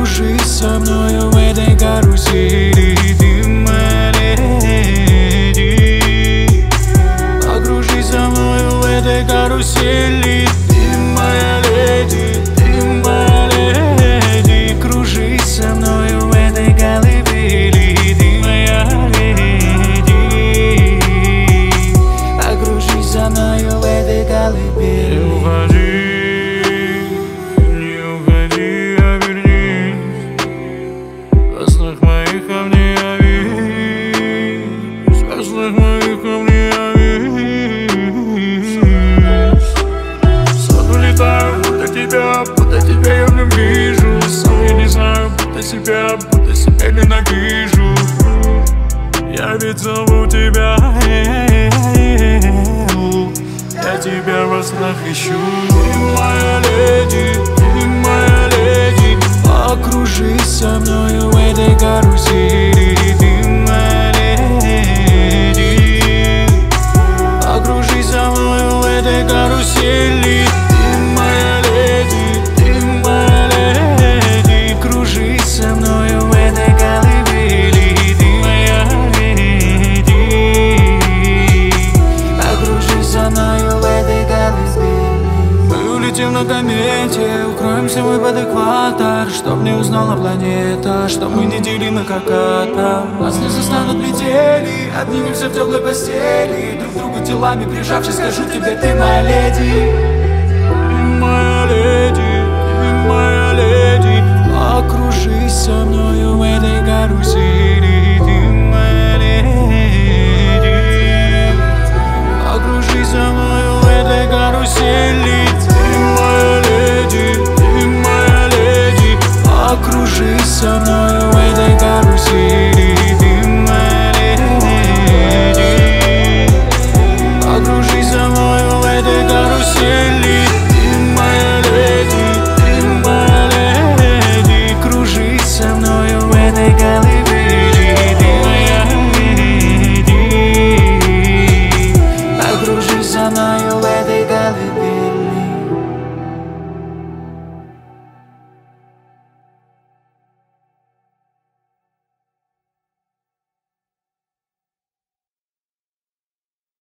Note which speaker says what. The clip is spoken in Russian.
Speaker 1: Покружись со мною в этой карусели, ты моя леди. Покружись со мною в этой карусели, ты моя леди, ты моя леди. Кружись со мною в этой колыбели, ты моя леди. Покружись со мною в этой колыбели. Не уходи, а вернись. Во снах моих ко мне явись. Во снах моих ко мне явись. В сон улетаю, будто тебя я в нем вижу. Сам я не знаю, будто себя ненавижу. Я ведь зову тебя, я тебя во снах ищу. Ты моя леди, ты моя леди. Покружись со мною в этой карусели, ты моя леди. Покружись со мною в этой карусели, ты моя леди, ты моя леди. Кружись со мною в этой колыбели, ты моя леди. Покружись со мною в этой колыбели. Мы улетим на комете, укроемся мы под экватор, чтоб не узнала планета, что мы не делимы как атом. Нас не застанут метели, обнимемся в теплой постели, друг к другу телами прижавшись, скажу тебе: ты моя леди. Ты моя леди, ты моя леди. Покружись со мною в этой карусели.